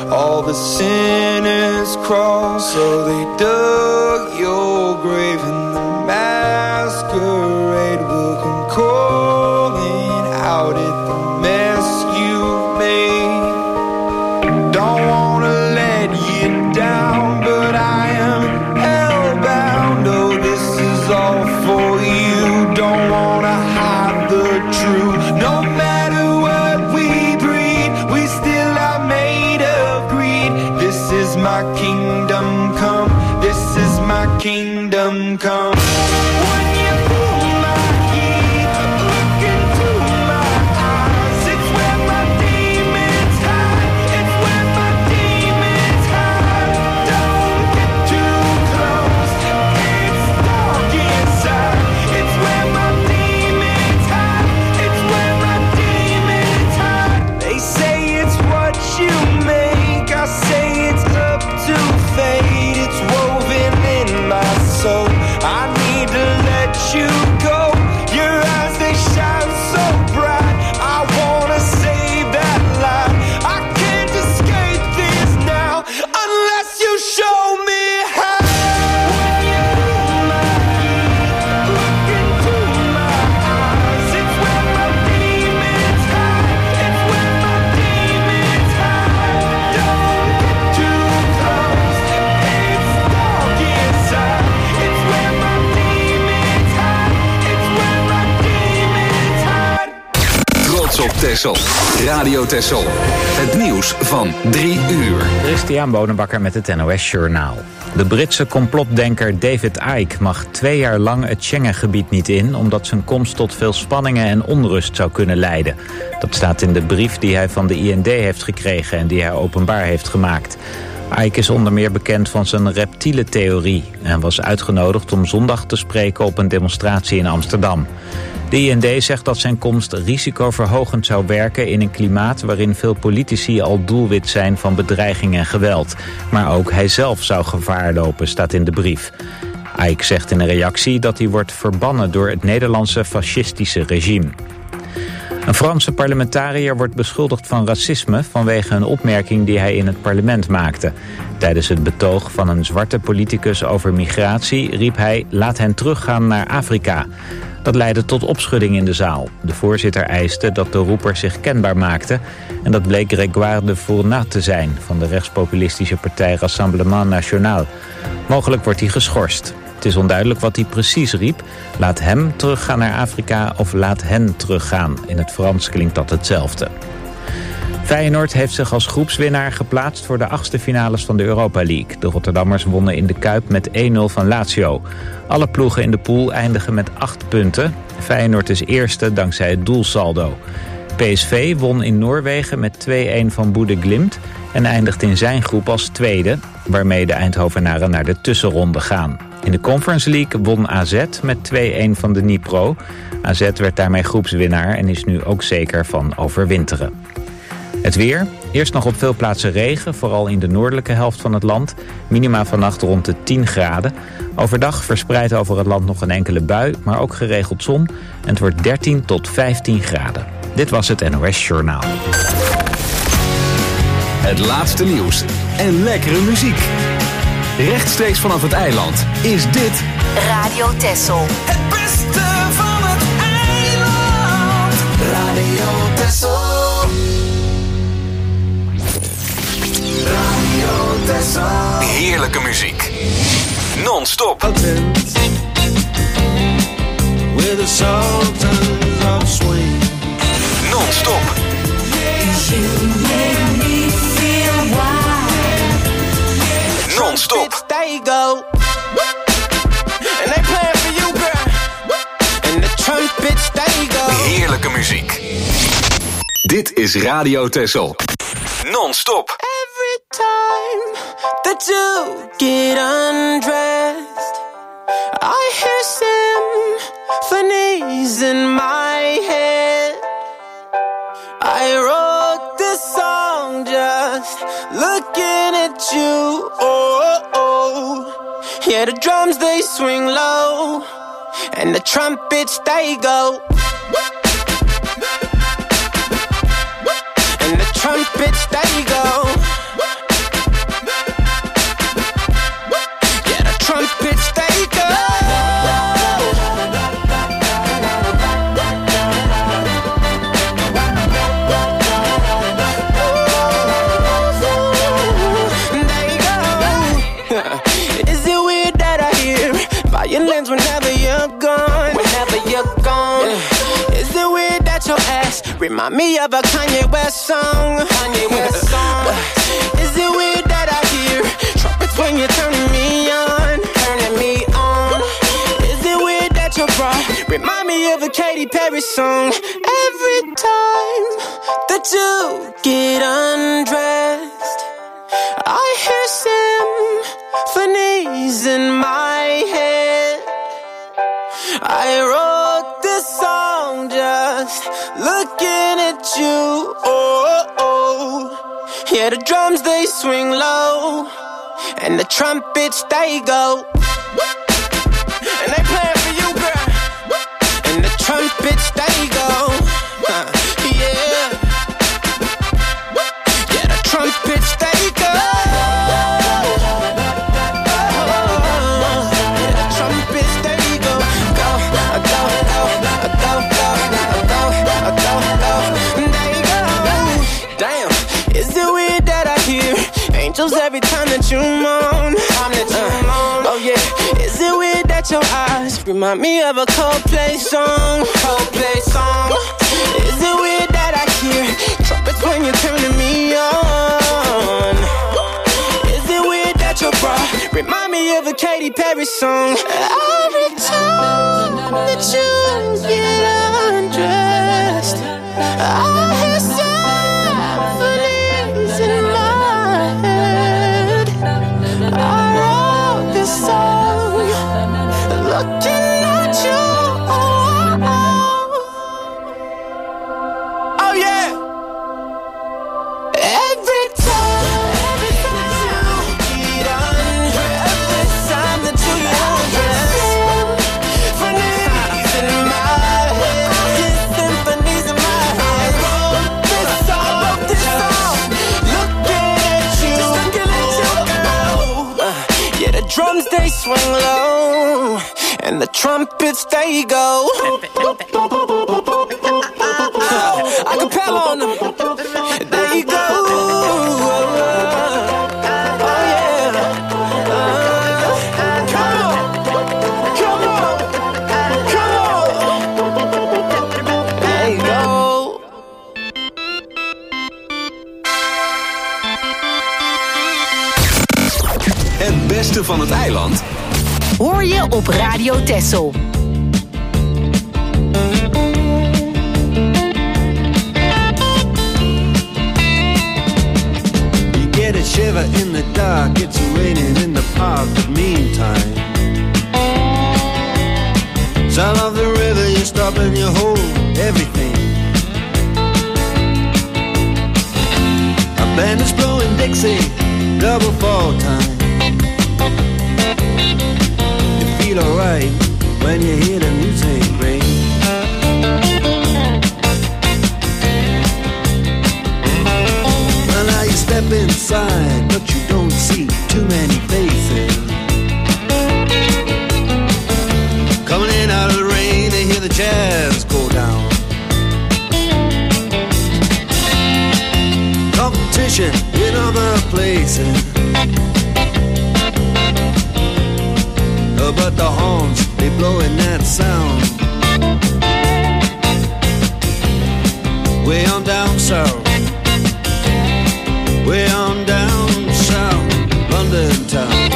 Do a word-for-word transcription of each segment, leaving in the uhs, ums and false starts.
all the sinners crawl. So they dug your grave and the masquerade will come calling out at the mess you've made. Don't wanna let you down, but I am hellbound. Oh, this is all for you. Don't wanna hide the truth. No matter what we breed, we still are made of greed. This is my kingdom come. This is my kingdom come. Texel. Radio Texel. Het nieuws van drie uur. Christian Bonenbakker met het N O S Journaal. De Britse complotdenker David Icke mag twee jaar lang het Schengengebied niet in, omdat zijn komst tot veel spanningen en onrust zou kunnen leiden. Dat staat in de brief die hij van de I N D heeft gekregen en die hij openbaar heeft gemaakt. Icke is onder meer bekend van zijn reptiele theorie en was uitgenodigd om zondag te spreken op een demonstratie in Amsterdam. De I N D zegt dat zijn komst risicoverhogend zou werken in een klimaat waarin veel politici al doelwit zijn van bedreiging en geweld. Maar ook hij zelf zou gevaar lopen, staat in de brief. Icke zegt in een reactie dat hij wordt verbannen door het Nederlandse fascistische regime. Een Franse parlementariër wordt beschuldigd van racisme vanwege een opmerking die hij in het parlement maakte. Tijdens het betoog van een zwarte politicus over migratie riep hij: laat hen teruggaan naar Afrika. Dat leidde tot opschudding in de zaal. De voorzitter eiste dat de roeper zich kenbaar maakte en dat bleek Grégoire de Fournat te zijn van de rechtspopulistische partij Rassemblement National. Mogelijk wordt hij geschorst. Het is onduidelijk wat hij precies riep. Laat hem teruggaan naar Afrika of laat hen teruggaan. In het Frans klinkt dat hetzelfde. Feyenoord heeft zich als groepswinnaar geplaatst voor de achtste finales van de Europa League. De Rotterdammers wonnen in de Kuip met één nul van Lazio. Alle ploegen in de pool eindigen met acht punten. Feyenoord is eerste dankzij het doelsaldo. P S V won in Noorwegen met twee-een van Boede Glimt en eindigt in zijn groep als tweede, waarmee de Eindhovenaren naar de tussenronde gaan. In de Conference League won A Z met twee-een van de Dnipro. A Z werd daarmee groepswinnaar en is nu ook zeker van overwinteren. Het weer. Eerst nog op veel plaatsen regen, vooral in de noordelijke helft van het land. Minima vannacht rond de tien graden. Overdag verspreid over het land nog een enkele bui, maar ook geregeld zon. En het wordt dertien tot vijftien graden. Dit was het N O S Journaal. Het laatste nieuws en lekkere muziek. Rechtstreeks vanaf het eiland is dit Radio Texel. Het beste van het eiland. Radio Texel. Radio Texel. Heerlijke muziek. Non-stop. With the sultans of swing. Non-stop. Non-stop. There you go. And they playing for you, girl. And the trumpets, there you go. Heerlijke muziek. Dit is Radio Texel. Non-stop. Every time that you get undressed, I hear symphonies in my head. I wrote this song just looking at you. Oh, oh, oh. Yeah, the drums they swing low, and the trumpets they go. And the trumpets they go. Remind me of a Kanye West song. Kanye West song. Is it weird that I hear trumpets when you're turning me on? Turning me on. Is it weird that your bra remind me of a Katy Perry song? Every time that you get undressed, I hear symphonies in my head. I wrote this song just looking at you. Oh, oh. Yeah, the drums they swing low, and the trumpets they go, and they playing for you, girl. And the trumpets they go, uh, yeah. Yeah, the trumpets they go. Yeah, the trumpets they go. Go, go, go, go, go, go, go, go. They go. Damn, is it weird that I hear angels every time that you moan? Time that you moan. Oh yeah, is it weird that your eyes remind me of a Coldplay song? Coldplay song. Is it weird that I hear trumpets when you're turning me on? Is it weird that your bra remind me of a Katy Perry song? Every time that you get undressed, I hear symphonies in my head. I wrote this song looking at you. Oh yeah. Every time, every time you get undressed, every time that you get undressed, symphonies in my head, symphonies in my head. I wrote this song, I wrote this song, looking at you, looking at you, girl. Uh, yeah, the drums they swing low, and the trumpets they go. Acapella on them. There you go. Oh yeah. Uh, come on, come on, come on. There you go. Het beste van het eiland hoor je op Radio Texel. Get a shiver in the dark, it's raining in the park, but meantime sound of the river, you stop and you hold everything. A band is blowing Dixie, double fall time. You feel alright when you hear the music ring. Step inside, but you don't see too many faces. Coming in out of the rain, they hear the jazz go down. Competition in other places, oh, but the horns, they blowing that sound. Way on down south, way on down south, London town.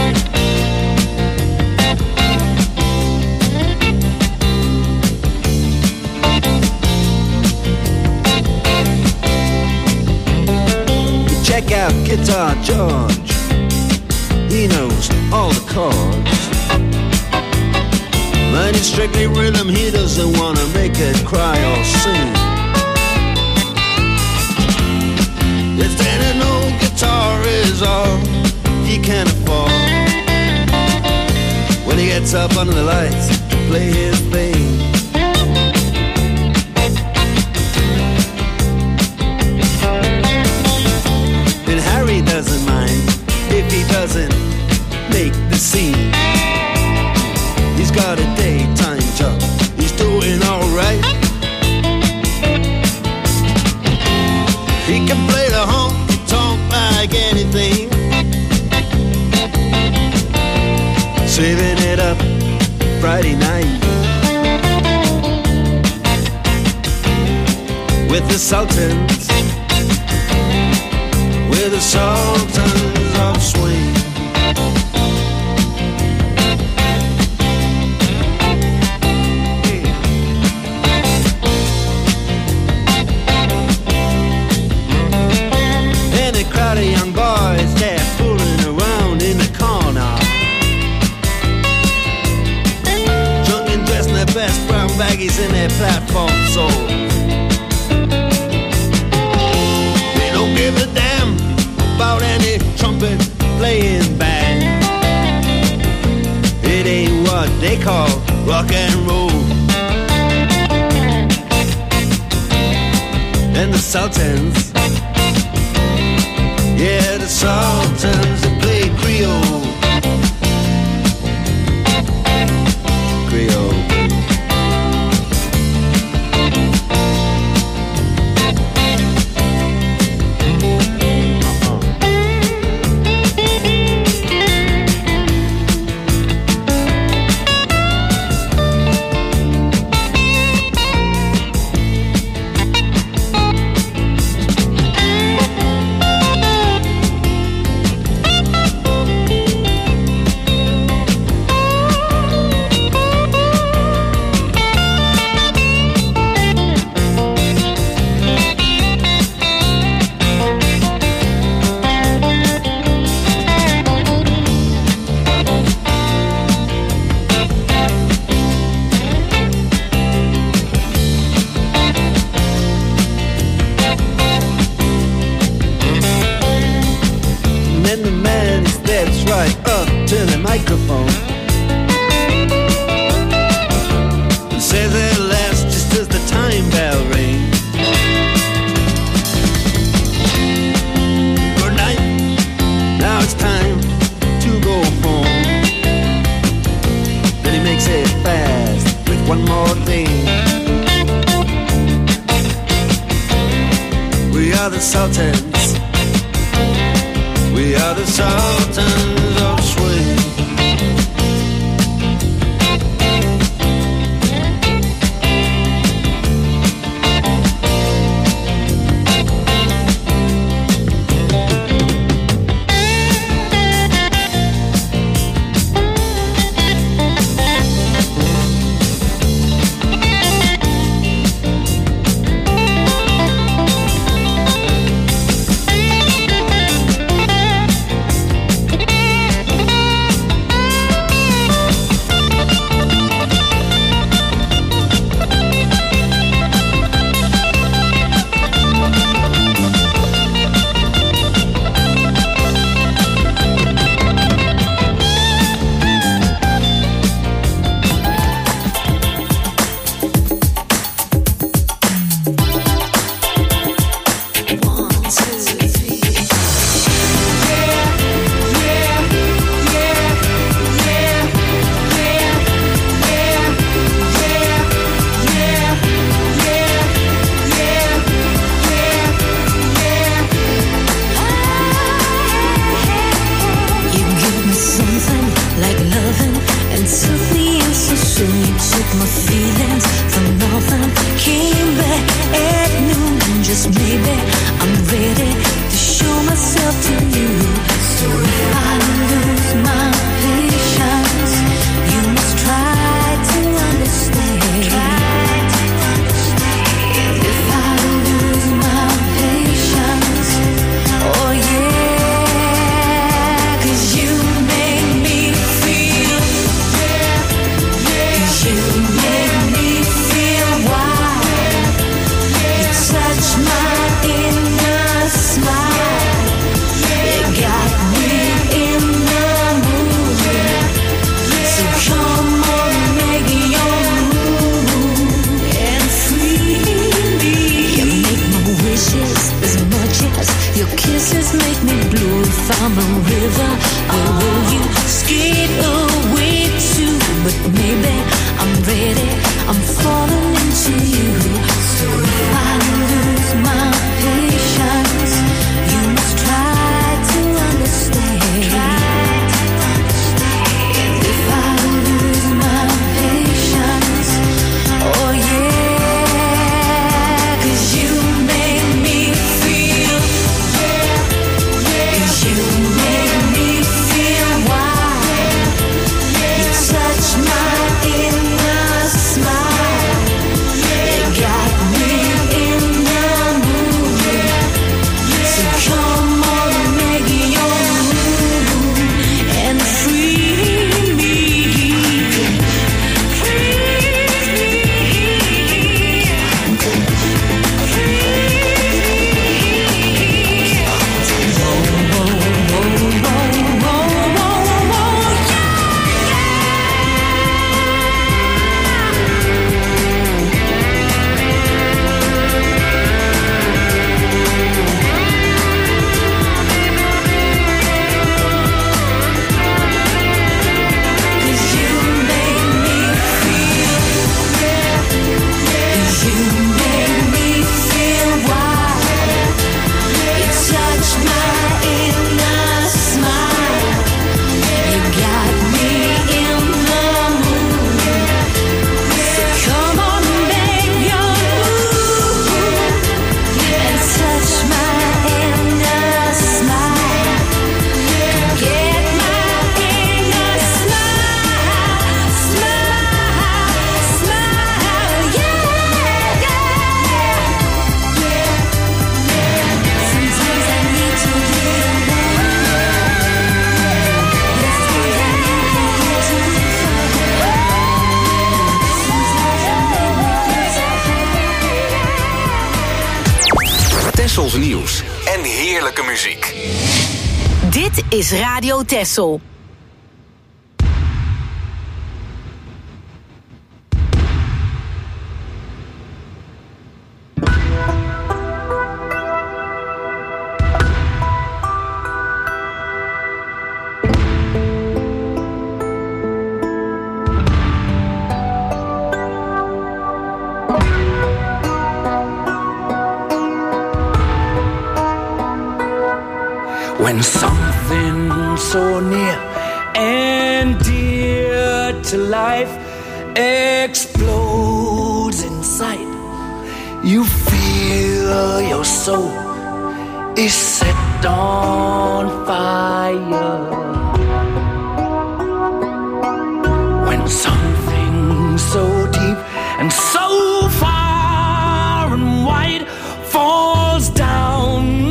Check out Guitar George, he knows all the chords. But it's strictly rhythm, he doesn't want to make it cry or sing. If an old guitar is all he can afford, when he gets up under the lights to play his thing. And Harry doesn't mind if he doesn't make the scene. He's got a daytime job, he's doing alright. He can play the honky tonk like anything, saving it up Friday night with with the Sultans. We're the Sultans of Swing. And a crowd of young boys, they're fooling around in the corner, drunk and dressed in their best brown baggies in their platform soles. They don't give a damn about any trumpet playing band. It ain't what they call rock and roll. And the Sultans, yeah, the Sultans that play Creole. Creole. You Tessels nieuws en heerlijke muziek. Dit is Radio Tessel. When something so near and dear to life explodes inside, you feel your soul is set on fire. When something so deep and so far and wide falls down,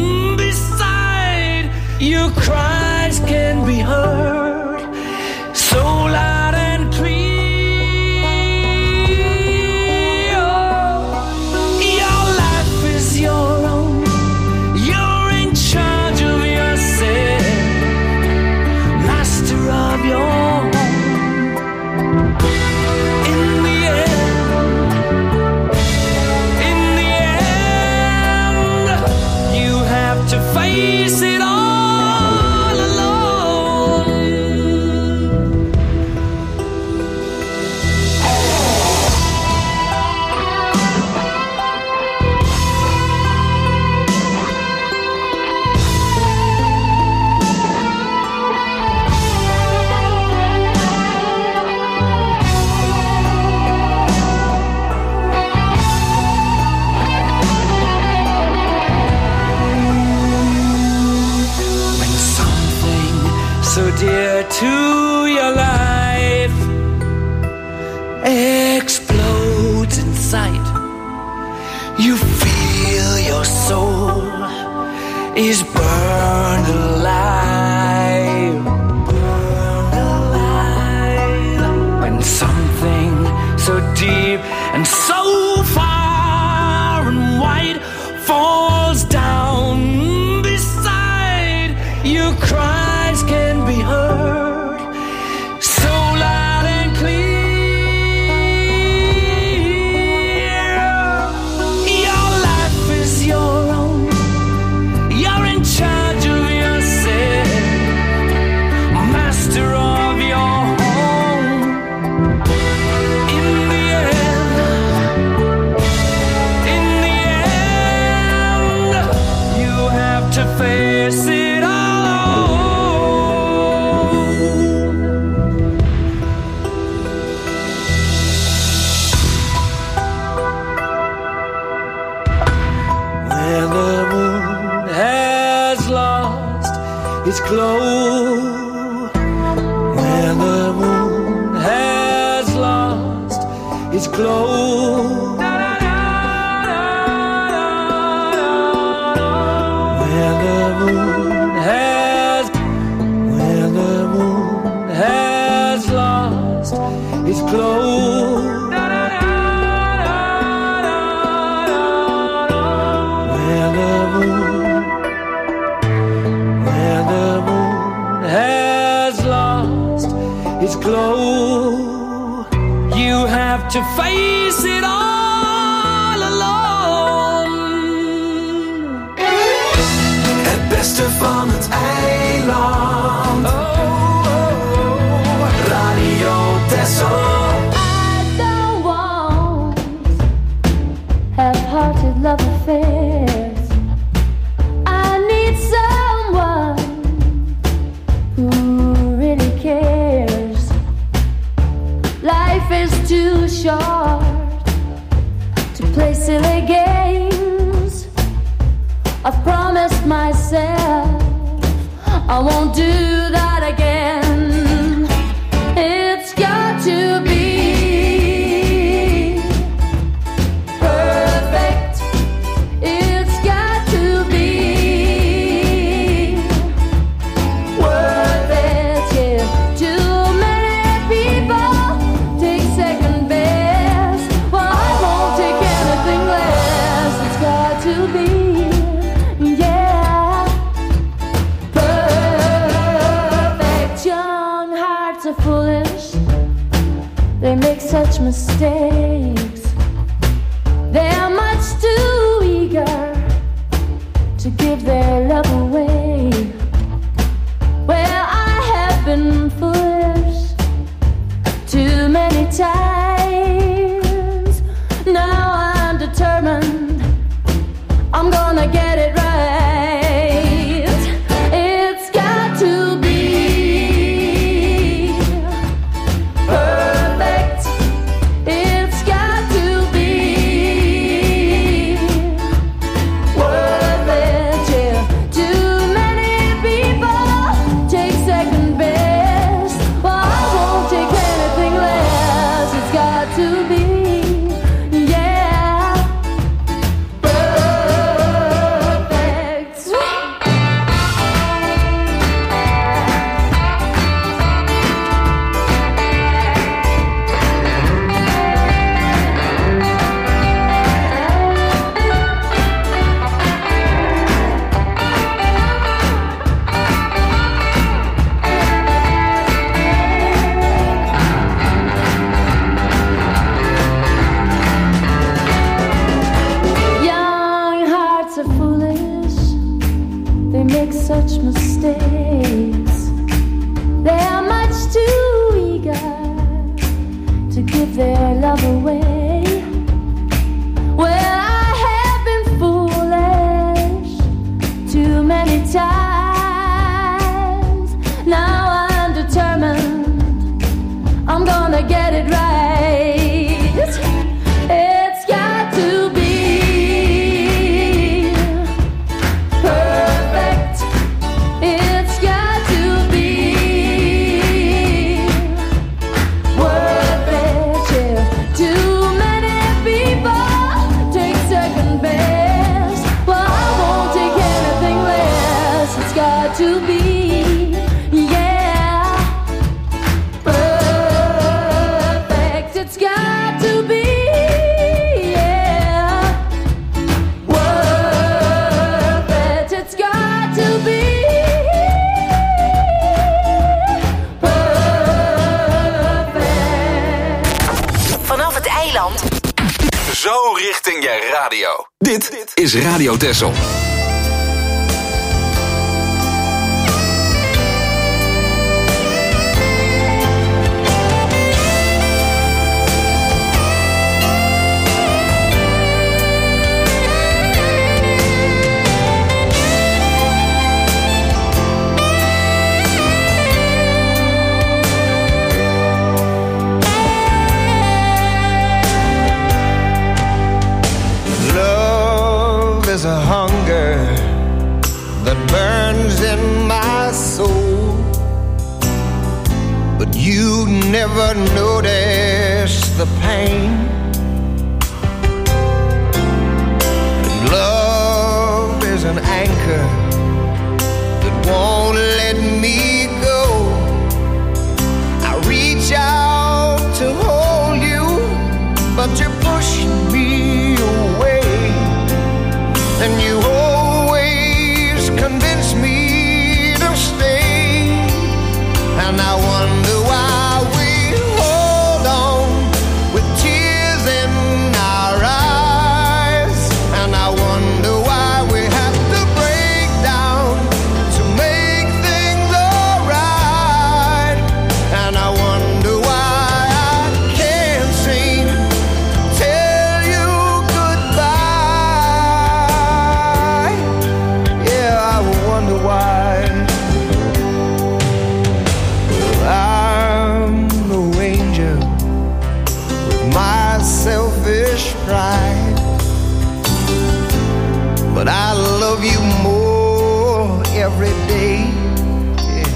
your cries can be heard so loud and clear. Your life is your own. You're in charge of yourself, master of your home. In the end, in the end, you have to face it all. So dear to your life explodes inside. You feel your soul is burned alive, burned alive. When something so deep and so far and wide falls down beside you, cries can be heard so loud and clear. Your life is your own. You're in charge of yourself, master of your home. In the end, in the end, you have to face it all. its glow, where the moon has lost its glow, where the moon has, where the moon has lost its glow, where the moon, where the moon has lost its glow. You have to face it all alone. Het beste van het eiland. Oh, oh, oh. Radio Texel. I don't want half-hearted love affairs. I need someone who really cares. Life is too short to play silly games. I've promised myself I won't do that again. It's got to be perfect. It's got to be worth it. Yeah. Too many people take second best. Well, I won't take anything less. It's got to be, yeah, perfect. Young hearts are foolish. They make such mistakes. They are much too eager to give their love away. Well, I have been foolish too many times. Now I'm determined I'm gonna get it right. It's got to be perfect. It's got to be worth it. Yeah. Too many people take second best. Well, I won't take anything less. It's got to be, yeah, perfect. Young hearts are foolish. They make such mistakes. They are much too eager to give their love away. Well, I have been foolish too many times. Now I'm determined I'm gonna get it right. It's got to be perfect. It's got to be worth it. Yeah. Too many people take second best. Well, I won't take anything less. It's got to be, yeah, perfect. It's got to be, yeah, worth it. It's got to be perfect. Vanaf het eiland. Zo richting je radio. Dit is Radio Texel. Love is a hunger ever noticed the pain? Love is an anchor that won't let me go. I reach out to hold you, but you push me away, and you always convince me to stay, and I wonder why we hold on with tears in our eyes, and I wonder why we have to break down to make things alright, and I wonder why I can't seem to tell you goodbye. Yeah, I wonder why. I'm a ranger with my selfish pride, but I love you more every day. Yeah.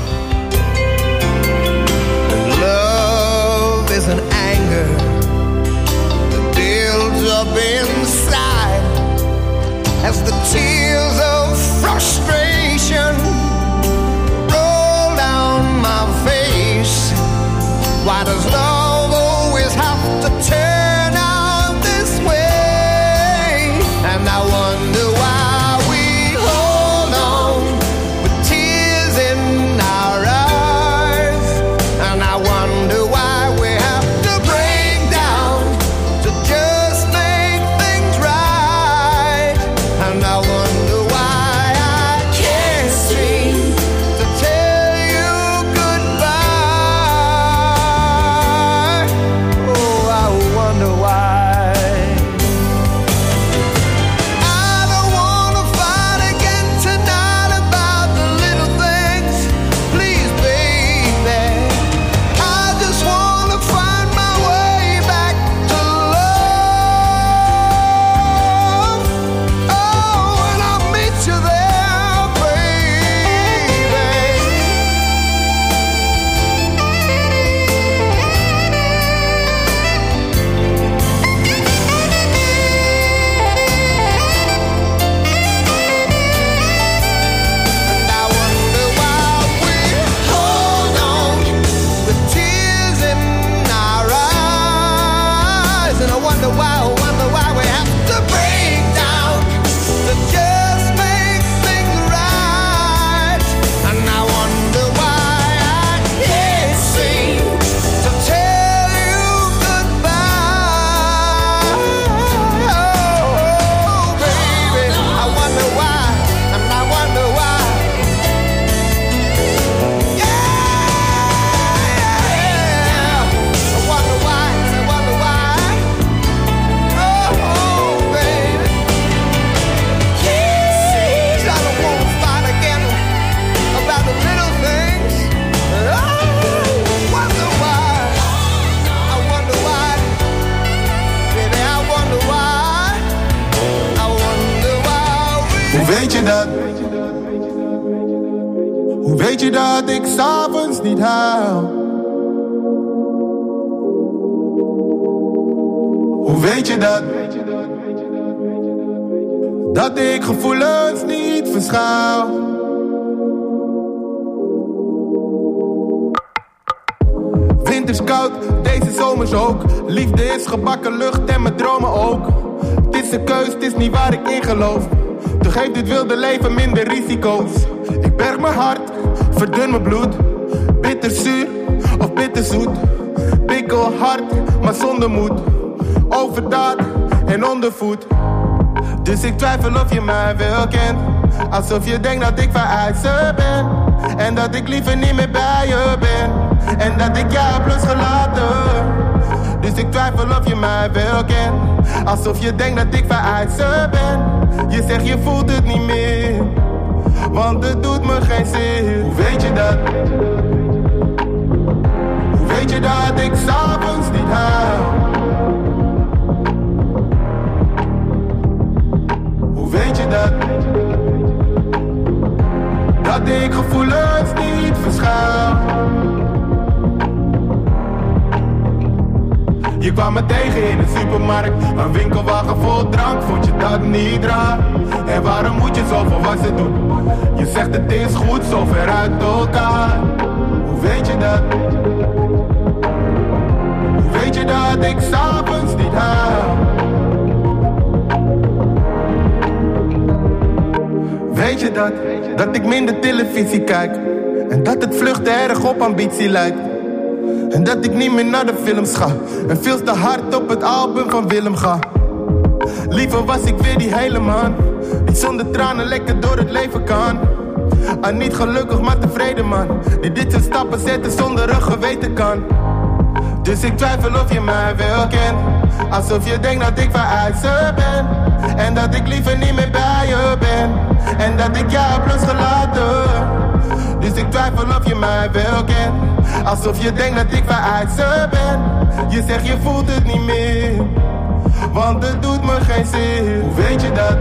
And love is an anger that builds up inside as the tears of frustration roll down my face. Why does love always have to turn out this way? And I wonder why we hold on with tears in our eyes, and I wonder why we have to break down to just make things right, and I wonder why I can't seem to tell you goodbye. Oh, I wonder why. I don't wanna fight again tonight about the little things. Please, baby, I just wanna find my way back to love. Oh, and I'll meet you there, baby. And I wonder why we hold on with tears in our eyes, and I wonder why, I wonder why we have to break down to just make things right, and I wonder why I can't seem to tell you goodbye. Oh, baby, I wonder why, and I wonder why. Yeah, I wonder why, I wonder why. Oh, baby, please, I don't want to fight again about the little things. Oh, I wonder why, I wonder why, baby, I wonder why, I wonder why we. Hoe weet je dat? Hoe weet je dat ik 's avonds niet huil? Hoe weet je dat? Dat ik gevoelens niet verschuil. Winters koud, deze zomers ook. Liefde is gebakken lucht en mijn dromen ook. Het is een keus, het is niet waar ik in geloof. Toch heeft dit wilde leven minder risico's. Ik berg mijn hart, verdun mijn bloed. Bitterzuur of bitterzoet. Pikkel hard, maar zonder moed. Overdaad en ondervoed. Dus ik twijfel of je mij wel kent. Alsof je denkt dat ik vereist ben. En dat ik liever niet meer bij je ben. En dat ik jou heb losgelaten. Dus ik twijfel of je mij wel kent. Alsof je denkt dat ik vereist ben. Je zegt je voelt het niet meer. Want het doet me geen zin. Hoe weet je dat? Hoe weet je dat ik 's avonds niet huil? Hoe weet je dat? Dat ik gevoelens niet verschuil. kwam me tegen in de supermarkt, een winkelwagen vol drank. Vond je dat niet raar? En waarom moet je zoveel wassen doen? Je zegt het is goed, zo ver uit elkaar. Hoe weet je dat? Hoe weet je dat ik s'avonds niet huil? Weet je dat? Dat ik minder televisie kijk. En dat het vluchten erg op ambitie lijkt. En dat ik niet meer naar de films ga. En veel te hard op het album van Willem ga. Liever was ik weer die hele man. Die zonder tranen lekker door het leven kan. Ah, niet gelukkig maar tevreden man. Die dit soort stappen zetten zonder een geweten kan. Dus ik twijfel of je mij wel kent. Alsof je denkt dat ik veruit ze ben. En dat ik liever niet meer bij je ben. En dat ik jou heb losgelaten. Dus ik twijfel of je mij wel kent. Alsof je denkt dat ik veruit ze ben. Je zegt je voelt het niet meer. Want het doet me geen zin. Hoe weet je dat?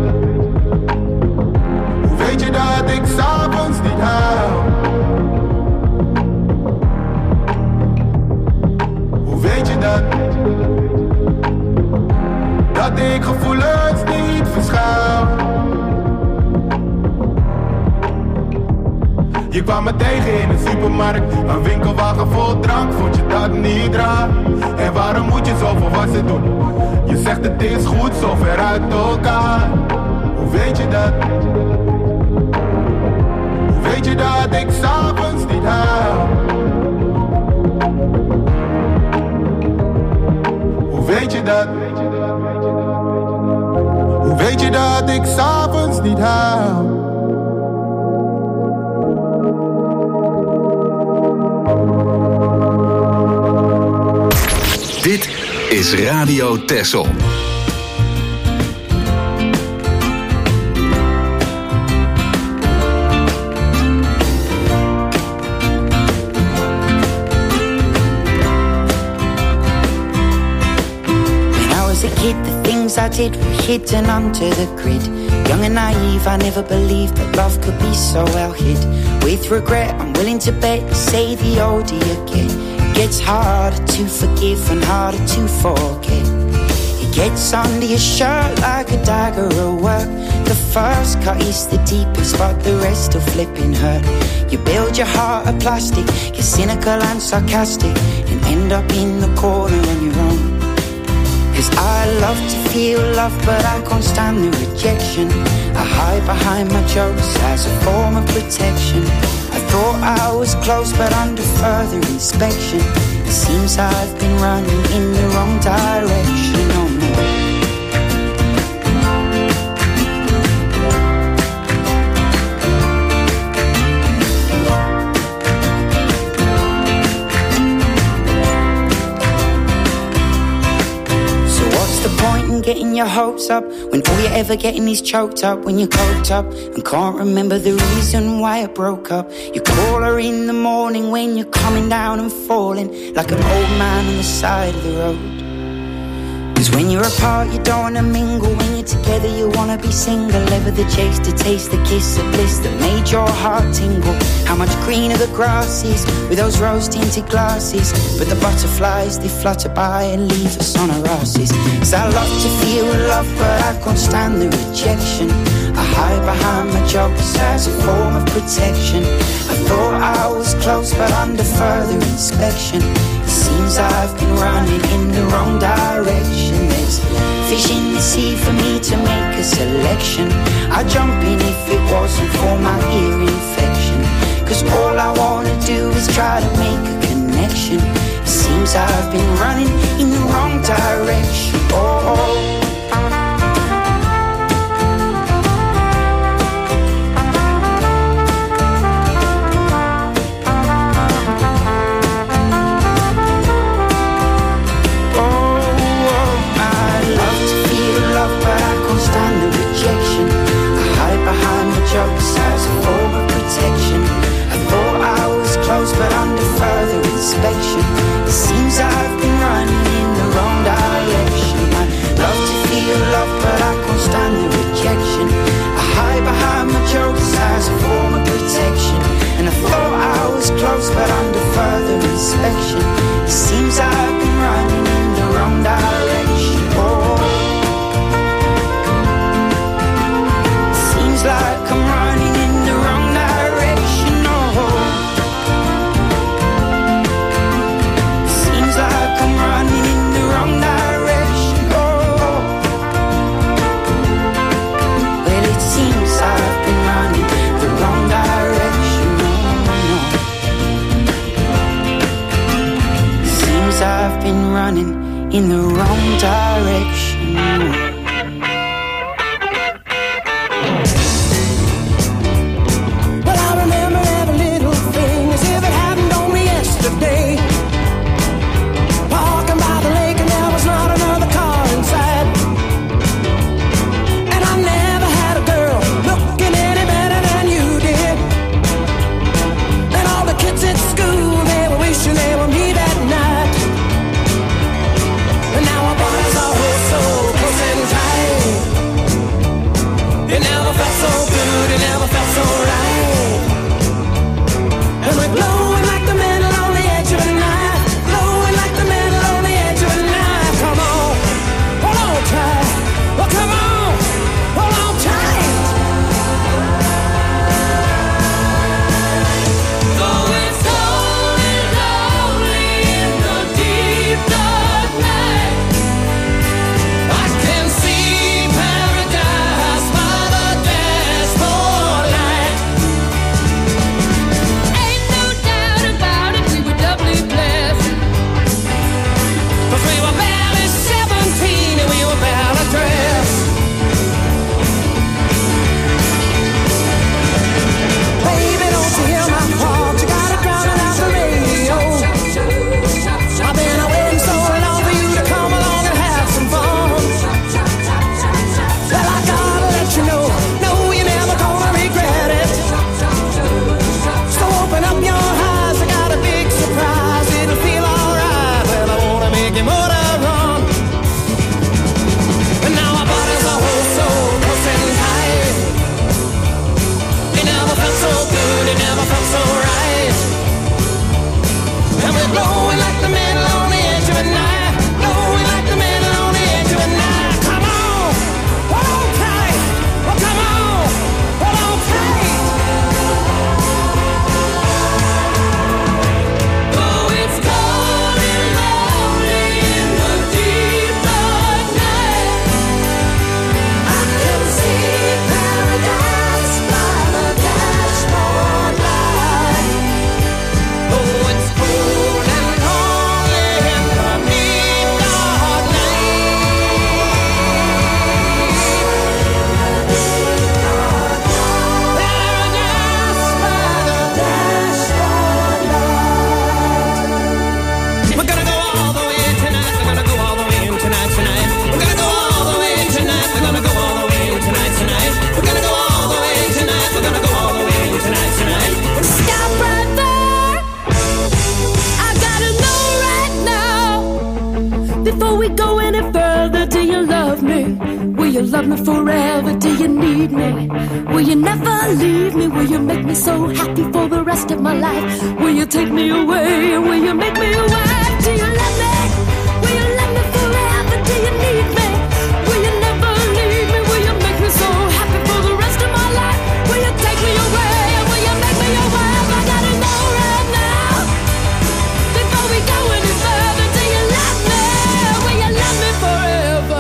Hoe weet je dat ik s'avonds niet huil? Hoe weet je dat? Dat ik gevoelens niet verschuil. Je kwam me tegen in de supermarkt, een winkelwagen vol drank. Vond je dat niet raar? En waarom moet je zoveel wassen doen? Je zegt het is goed, zo ver uit elkaar. Hoe weet je dat? Hoe weet je dat ik s'avonds niet huil? Hoe weet je dat? Hoe weet je dat ik s'avonds niet huil? Dit is Radio Texel. I did were hidden under the grid. Young and naive, I never believed that love could be so well hid. With regret, I'm willing to bet, say the older you get, it gets harder to forgive and harder to forget. It gets under your shirt like a dagger at work. The first cut is the deepest, but the rest will flipping hurt. You build your heart of plastic, get cynical and sarcastic, and end up in the corner on your own. Cause I love to feel love, but I can't stand the rejection. I hide behind my jokes as a form of protection. I thought I was close, but under further inspection, it seems I've been running in the wrong direction. Oh no. Getting your hopes up when all you're ever getting is choked up. When you're coked up and can't remember the reason why I broke up. You call her in the morning when you're coming down and falling like an old man on the side of the road. Cause when you're apart you don't wanna mingle. When you're together you wanna be single. Ever the chase to taste the kiss of bliss that made your heart tingle. How much greener the grass is with those rose tinted glasses. But the butterflies they flutter by and leave us on our asses. Cause I love to feel love but I can't stand the rejection. I hide behind my jokes as a form of protection. I thought I was close but under further inspection, it seems I've been running in the wrong direction. There's fish in the sea for me to make a selection. I'd jump in if it wasn't for my ear infection. Cause all I wanna do is try to make a connection. It seems I've been running in the wrong direction. Oh, oh. Jokes as a form of protection. I thought I was close but under further inspection, it seems I've been running in the wrong direction. I love to running in the wrong direction. Love me forever, do you need me? Will you never leave me? Will you make me so happy for the rest of my life? Will you take me away? Will you make me your wife? Do you love me? Will you love me forever? Do you need me? Will you never leave me? Will you make me so happy for the rest of my life? Will you take me away? Will you make me your wife? I gotta know right now, before we go any further. Do you love me? Will you love me forever?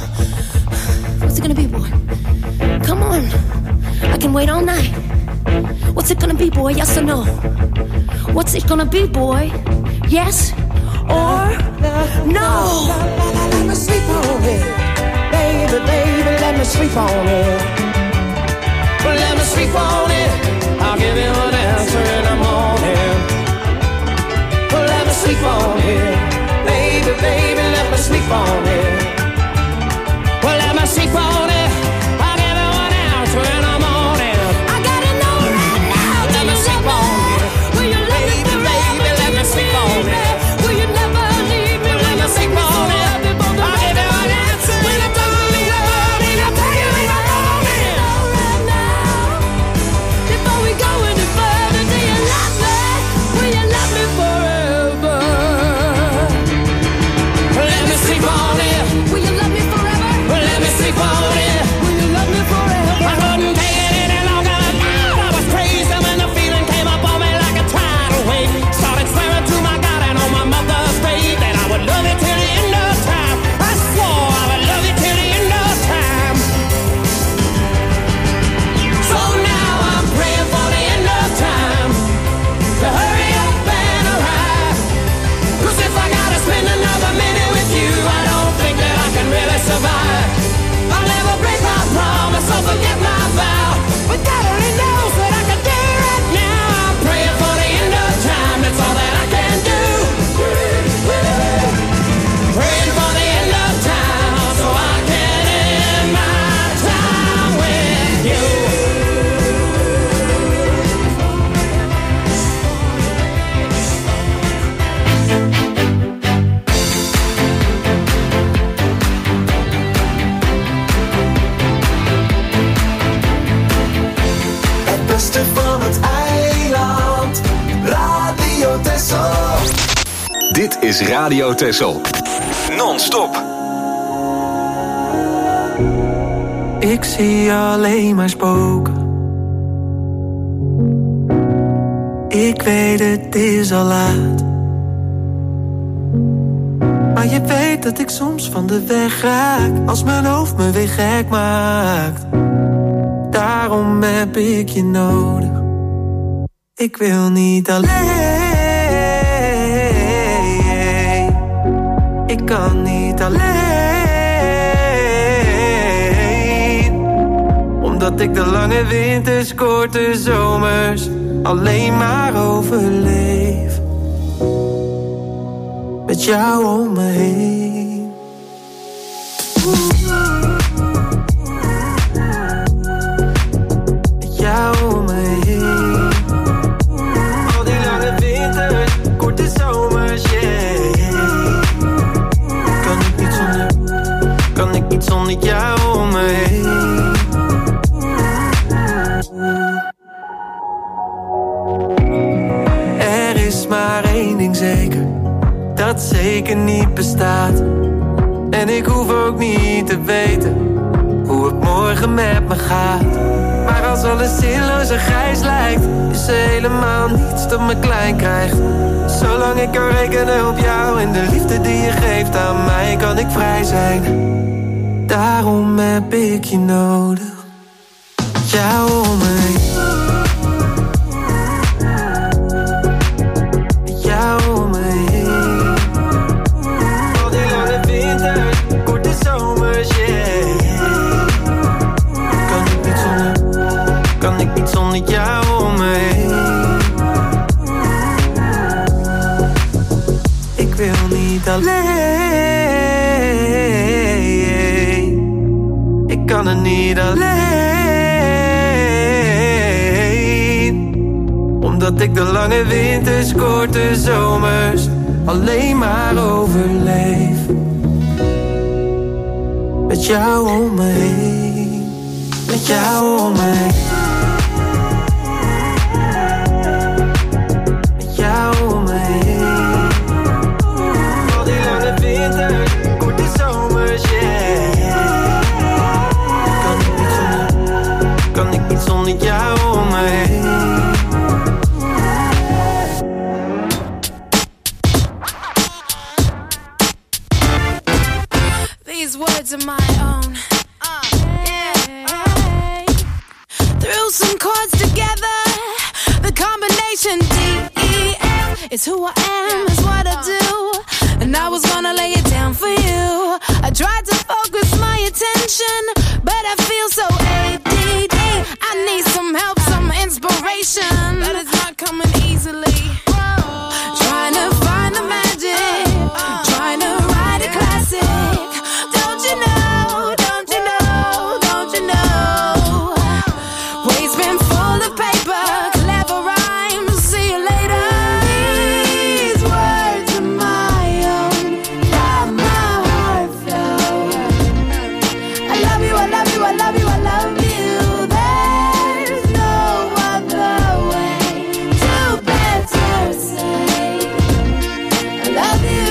What's it gonna be, boy? Come on, I can wait all night. What's it gonna be, boy? Yes or no? What's it gonna be, boy? Yes or no? Let me sleep on it, baby, baby. Let me sleep on it. Let me sleep on it. I'll give you an answer in the morning. Let me sleep on it, baby, baby. Let me sleep on it. Well, let me sleep on it. I'll give you an answer in the morning. I gotta know right now. Let me sleep on it. Will you let me baby, let me sleep on it. Will you never leave me? Let me sleep on it. I'll give you an answer in the morning. I'll tell you in the morning. Right now. Dit is Radio Texel. Non-stop. Ik zie alleen maar spoken. Ik weet het is al laat. Maar je weet dat ik soms van de weg raak als mijn hoofd me weer gek maakt. Daarom heb ik je nodig. Ik wil niet alleen. Ik kan niet alleen. Omdat ik de lange winters, korte zomers alleen maar overleef. Met jou om me heen. Met jou om me heen. Al die lange winters, korte zomers, yeah. Kan ik niet zonder, kan ik niet zonder jou om me heen. Er is maar één ding zeker, dat zeker niet bestaat. En ik hoef ook niet te weten hoe het morgen met me gaat. Maar als alles zinloos en grijs lijkt, is er helemaal niets dat me klein krijgt. Zolang ik kan rekenen op jou en de liefde die je geeft aan mij, kan ik vrij zijn. Daarom heb ik je nodig. Jou om me heen. Zonder jou om me heen. Ik wil niet alleen. Ik kan het niet alleen. Omdat ik de lange winters, korte zomers alleen maar overleef. Met jou om me heen. Met jou om me heen. These words are my own. Uh, yeah. Threw some chords together. The combination D E F is who I am, is what I do. And I was gonna lay it down for you. I tried to focus my attention, but I feel so A D D. I need some help, some inspiration, but it's not coming easily. Trying to find the magic, trying to write a classic. Don't you know, don't you know, don't you know? Waves been full of paper, clever rhymes, see you later. These words are my own, from my heart flow. I love you, I love you, I love you, I love you. There's no other way to better say I love you.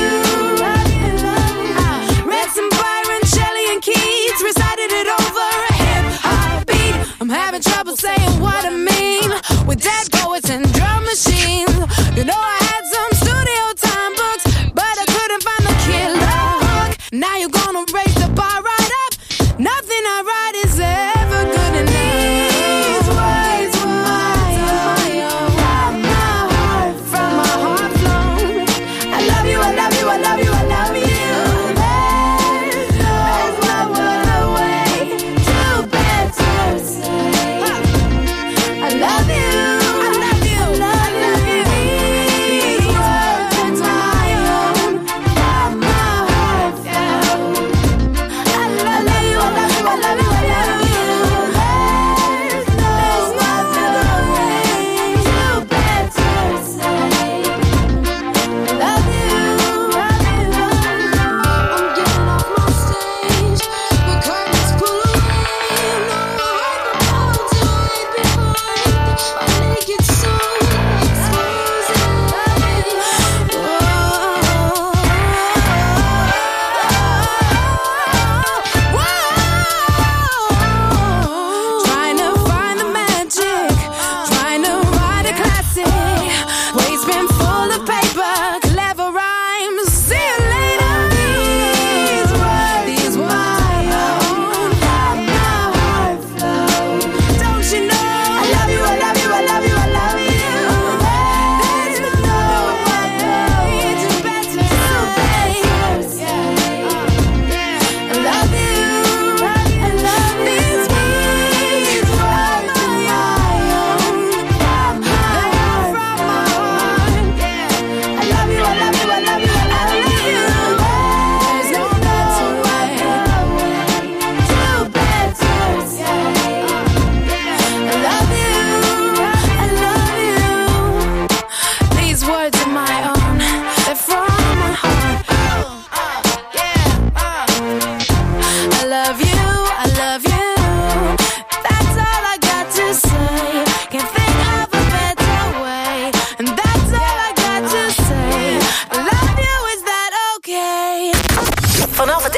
Read some Byron, Shelley, and Keats, recited it over a hip-hop beat. I'm having trouble saying what I mean with dead poets and drum machines. You know I had some studio time books, but I couldn't find the killer hook. Now you're gonna raise the bar right up. Nothing I write is ever good in these words were my own, from my heart, from my heart flown. I love you, I love you, I love you, I love you. There's no other way to better say I love you, I love you, I love you.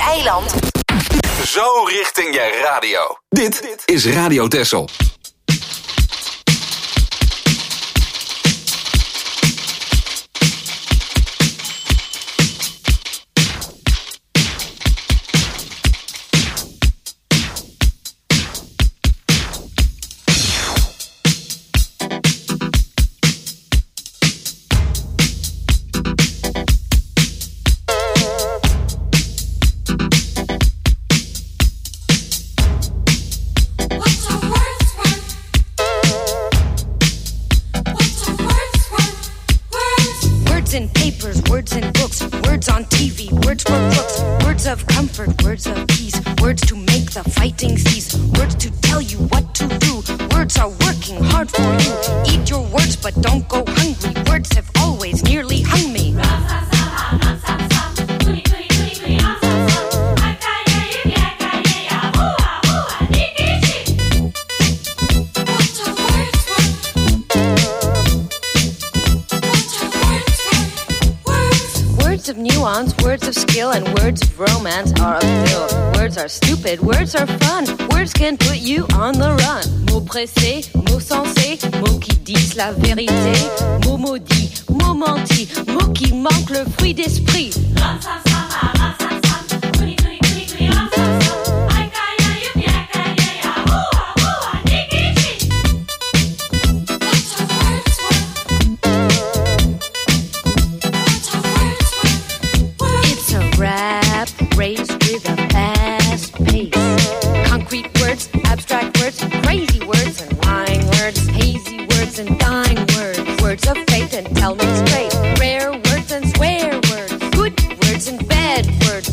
eiland. Zo richting je radio. Dit is Radio Texel. Words of peace, words to make the fighting cease, words to tell you what to do. Words are working hard for you. Eat your words, but don't go hungry. Words have always nearly hung me. Words of nuance, words of skill, and words of romance are a pill. Words are stupid, words are fun. Words can put you on the run. Mots pressés, mots sensés, mots qui disent la vérité. Mots maudits, mots mentis, mots qui manquent le fruit d'esprit. Words of faith and tell me straight. Rare words and swear words. Good words and bad words.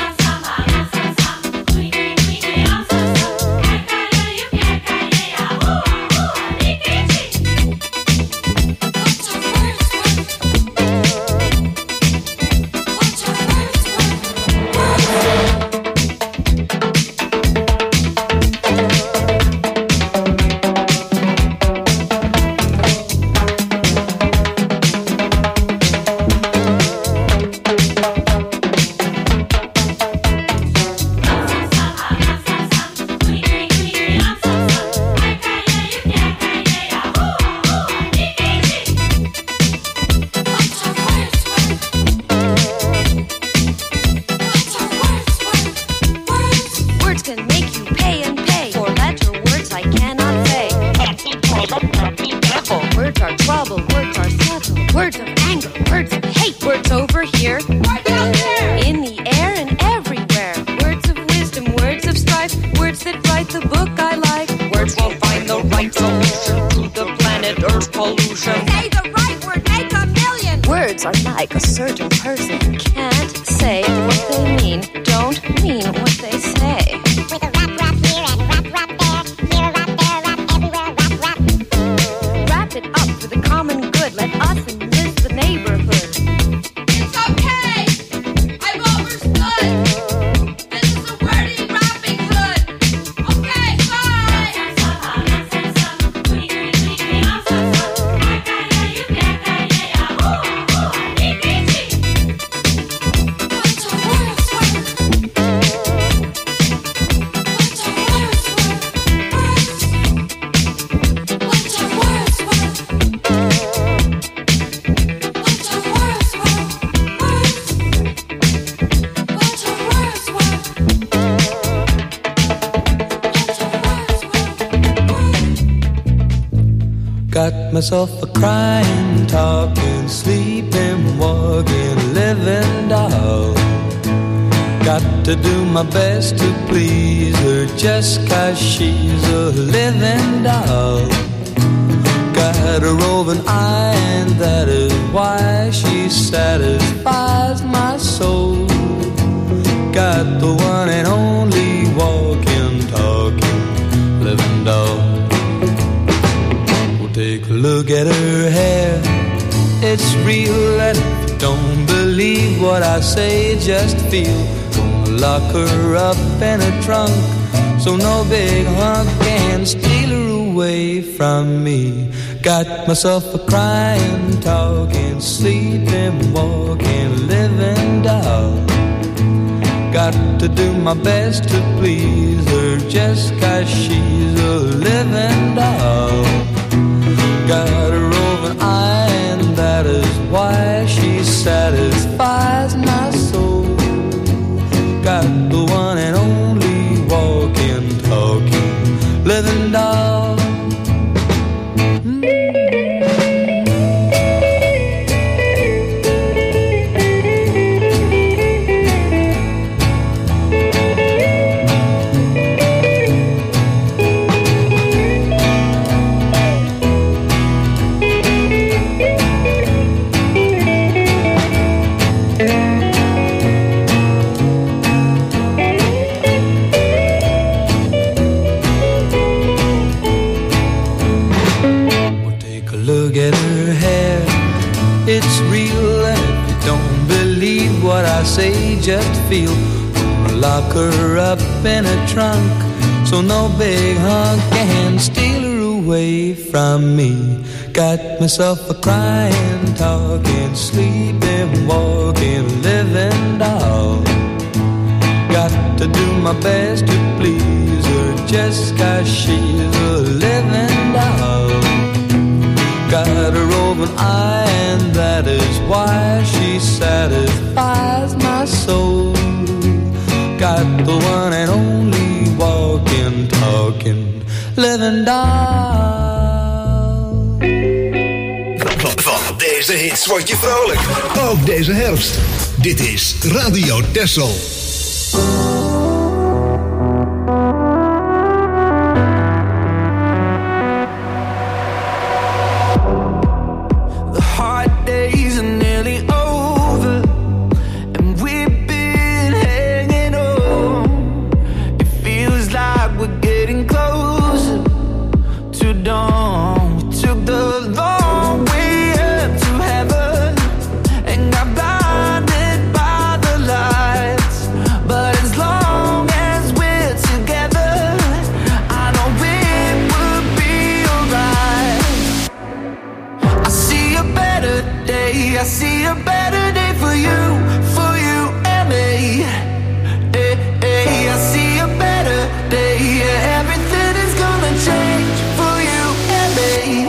Got myself a crying, talking, sleeping, walking, living doll. Got to do my best to please her just 'cause she's a living doll. Got a roving eye and that is why she satisfies my soul. Got the one and only walking, talking, living doll. Take a look at her hair, it's real, and if you don't believe what I say, just feel. Gonna lock her up in a trunk, so no big hunk can steal her away from me. Got myself a crying, talking, sleeping, walking, living doll. Got to do my best to please her just 'cause she's a living doll. Got a roving eye and that is why she satisfies my soul. Got the one and only walking, talking, living doll. Look at her hair, it's real. And if you don't believe what I say, just feel. Lock her up in a trunk so no big hunk can steal her away from me. Got myself a crying, talking, sleeping, walking, living doll. Got to do my best to please her just 'cause she's a living doll. Got a roving eye and that is why she satisfies my soul. Got the one and only walking, talking, living doll. Van deze hits word je vrolijk. Ook deze herfst. Dit is Radio Texel. I see a better day for you, for you and me. Hey, hey, I see a better day. Yeah, everything is gonna change for you and me.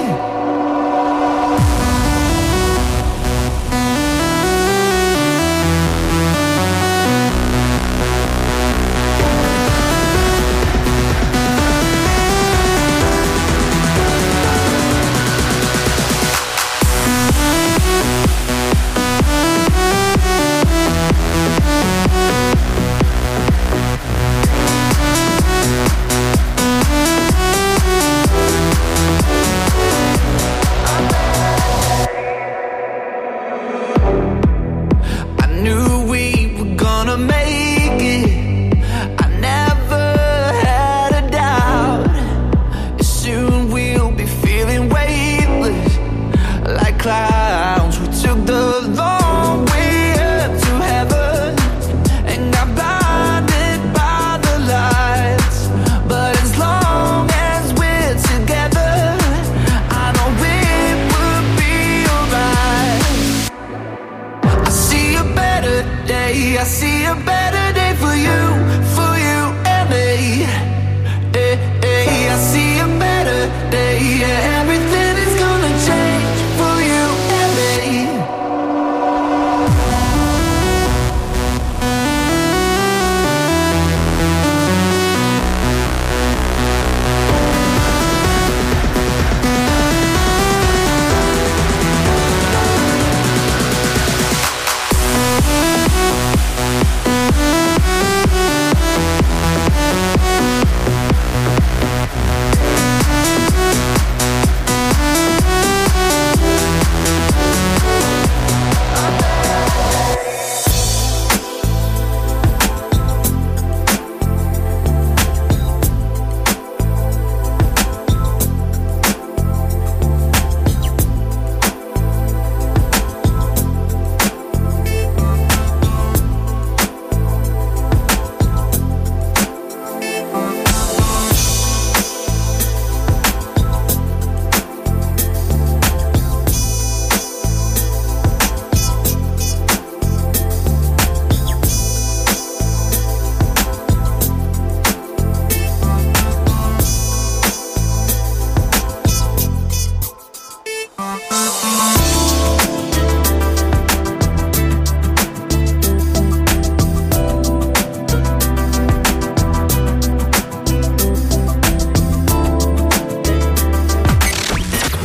I see a better day for you, for you and me. Hey, hey, I see a better day. Yeah, everything is gonna change for you and me.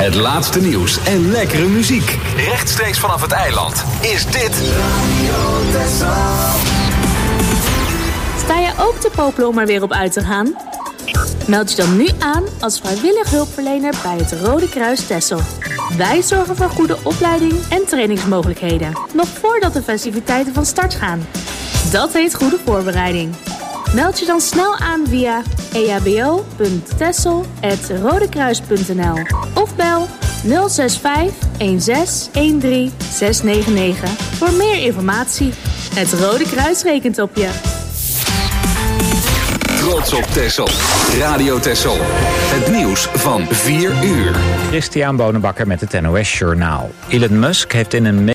Het laatste nieuws en lekkere muziek. Rechtstreeks vanaf het eiland is dit Sta je ook te popelen om er weer op uit te gaan? Meld je dan nu aan als vrijwillig hulpverlener bij het Rode Kruis Texel. Wij zorgen voor goede opleiding en trainingsmogelijkheden, nog voordat de festiviteiten van start gaan. Dat heet goede voorbereiding. Meld je dan snel aan via e h b o punt texel apenstaartje rodekruis punt n l of bel nul zes vijf een zes een drie zes negen negen voor meer informatie. Het Rode Kruis rekent op je. Trots op Texel. Radio Texel. Het nieuws van vier uur. Christian Bonenbakker met het N O S Journaal. Elon Musk heeft in een